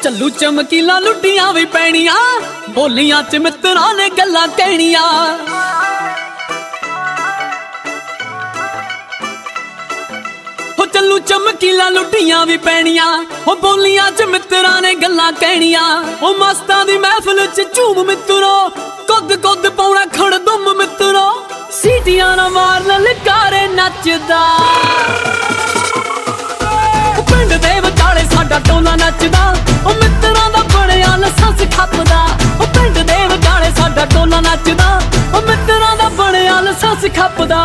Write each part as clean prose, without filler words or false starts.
ਚੱਲੂ ਚਮਕੀਲਾ ਲੁੱਡੀਆਂ ਵੀ ਪੈਣੀਆਂ, ਬੋਲੀਆਂ ਚ ਮਿੱਤਰਾਂ ਨੇ ਗੱਲਾਂ ਕਹਿਣੀਆਂ। ਹੋ ਚੱਲੂ ਚਮਕੀਲਾ ਲੁੱਡੀਆਂ ਵੀ ਪੈਣੀਆਂ, ਹੋ ਬੋਲੀਆਂ ਚ ਮਿੱਤਰਾਂ ਨੇ ਗੱਲਾਂ ਕਹਿਣੀਆਂ। ਉਹ ਮਸਤਾਂ ਦੀ ਮਹਿਫਲ ਚ ਝੂਮ ਮਿੱਤਰੋ, ਕੁੱਦ ਕੁੱਦ ਪਾਉਣਾ ਖੜਦੁੰਮ ਮਿੱਤਰੋ। ਸੀਟੀਆਂ ਨਾ ਮਾਰ ਲਲਕਾਰੇ ਨੱਚਦਾ, ਪਿੰਡ ਦੇ ਵਿਚਾਲੇ ਸਾਡਾ ਟੋਲਾ ਨੱਚਦਾ। ਉਹ ਮਿੱਤਰਾਂ ਦਾ ਬਣਿਆ ਲਾਇਸੈਂਸ ਖੱਪਦਾ, ਉਹ ਪਿੰਡ ਦੇ ਵਿਚਾਲੇ ਸਾਡਾ ਟੋਲਾ ਨੱਚਦਾ। ਉਹ ਮਿੱਤਰਾਂ ਦਾ ਬਣਿਆ ਲਾਇਸੈਂਸ ਖੱਪਦਾ।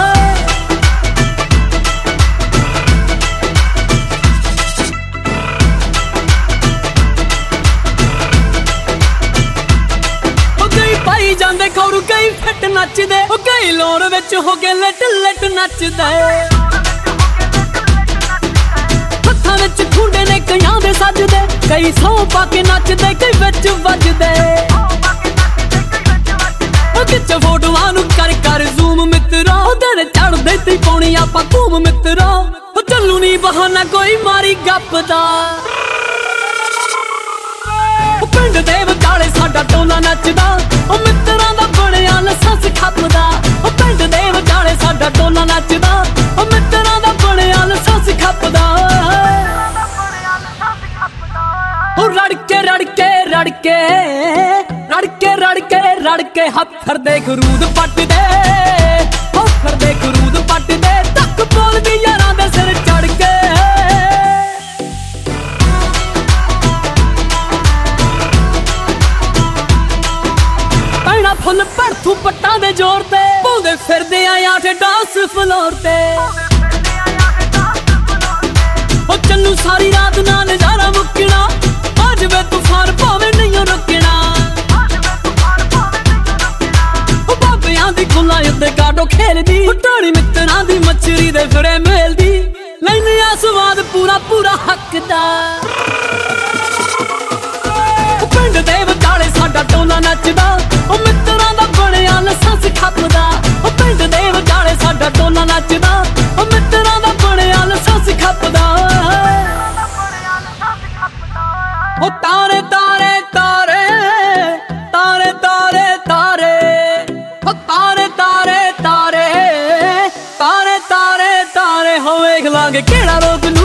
ਪਾਈ ਜਾਂਦੇ ਖੌਰੂ ਕਈ ਫਿੱਟ ਨੱਚਦੇ, ਉਹ ਕਈ ਲੋਰ ਵਿੱਚ ਹੋ ਕੇ ਲਿਟ ਲਿਟ ਨੱਚਦੇ। ਹੱਥਾਂ ਵਿੱਚ ਖੁੰਡੇ ਨੇ ਕਈਆਂ ਦੇ ਸੱਜਦੇ, ਕਈ ਸੌਂ ਪਾ ਕੇ ਨੱਚਦੇ, ਕਈ ਵਿੱਚ ਵੱਜਦੇ। ਉਹ ਕਿੱਚ ਫੋਟੋਆਂ ਨੂੰ ਕਰ ਕਰ ਜ਼ੂਮ ਮਿੱਤਰੋ, ਦਿਨ ਚੜ੍ਹਦੇ ਤੀ ਪਾਉਣੀ ਆਪਾਂ ਧੂਮ ਮਿੱਤਰੋ। ਉਹ ਚੱਲੂ ਨੀ ਬਹਾਨਾ ਕੋਈ ਮਾਰੀ ਗੱਪ ਦਾ, ਉਹ ਪਿੰਡ ਦੇ ਵਿਚਾਲੇ ਸਾਡਾ ਟੋਲਾ ਨੱਚਦਾ। ਉਹ ਮਿੱਤਰਾਂ ਦਾ ਬਣਿਆ ਲਾਇਸੈਂਸ ਖੱਪਦਾ, ਉਹ ਪਿੰਡ ਦੇ ਵਿਚਾਲੇ ਸਾਡਾ ਟੋਲਾ ਨੱਚਦਾ। ਉਹ ਮਿੱਤਰਾਂ ਦਾ ਬਣਿਆ ਲਾਇਸੈਂਸ ਖੱਪਦਾ। ਉਹ ਰੜਕੇ ਰੜਕੇ ਰੜਕੇ ਰੜਕੇ ਰੜਕੇ ਰੜਕੇ ਹੱਥਰ ਦੇ ਖਰੂਦ ਪੱਟਦੇ, ਹੱਥਰ ਦੇ ਖਰੂਦ ਪੱਟਦੇ। ਤੱਕ ਬੋਲਦੀ ਯਾਰਾਂ ਦੇ ਸਿਰ ਚੜ ਕੇ, ਫੁੱਲ ਭੜਥੂ ਪੱਟਾਂ ਦੇ ਜ਼ੋਰ ਤੇ, ਪਾਉਂਦੇ ਫਿਰਦੇ ਆ ਆਠ ਡਾਂਸ ਫਲੋਰ ਤੇ। ਉਹ ਚੱਲੂ ਸਾਰੀ ਰਾਤ ਨਾਲ ਨਜ਼ਾਰਾ ਮੁੱਕਣਾ, ਆ ਜਾਵੇ ਤੂਫਾਨ ਭਾਵੇਂ ਨਹੀਂ ਰੁਕਣਾ। ਉਹ ਬਾਬਿਆਂ ਦੀ ਖੁੱਲਾ ਉੱਤੇ ਕਾਟੋ ਖੇਲਦੀ, ਉਹ ਢਾਣੀ ਮਿੱਤਰਾਂ ਦੀ ਮੱਛਰੀ ਦੇ ਫਿਰੇ ਮੇਲਦੀ। ਲੈਂਦੇ ਆ ਸਵਾਦ ਪੂਰਾ ਪੂਰਾ ਹੱਕ ਦਾ, ਉਹ ਪਿੰਡ ਦੇ ਵਿਚਾਲੇ ਸਾਡਾ ਟੋਲਾ ਨੱਚਦਾ। ਉਹ ਮਿੱਤਰਾਂ ਦਾ ਬਣਿਆ ਲਾਇਸੈਂਸ ਖੱਪਦਾ, ਉਹ ਪਿੰਡ ਦੇ ਵਿਚਾਲੇ ਸਾਡਾ ਟੋਲਾ ਨੱਚਦਾ। ਉਹ ਮਿੱਤਰਾਂ ਦਾ ਬਣਿਆ ਲਾਇਸੈਂਸ ਖੱਪਦਾ। ਉਹ ਤਾਰੇ ਤਾਰੇ ਤਾਰੇ ਤਾਰੇ ਤਾਰੇ ਤਾਰੇ, ਉਹ ਤਾਰੇ ਤਾਰੇ ਤਾਰੇ ਤਾਰੇ ਤਾਰੇ ਤਾਰੇ। ਹੋ ਵੇਖ ਲਾਂਗੇ ਕਿਹੜਾ ਰੋਕ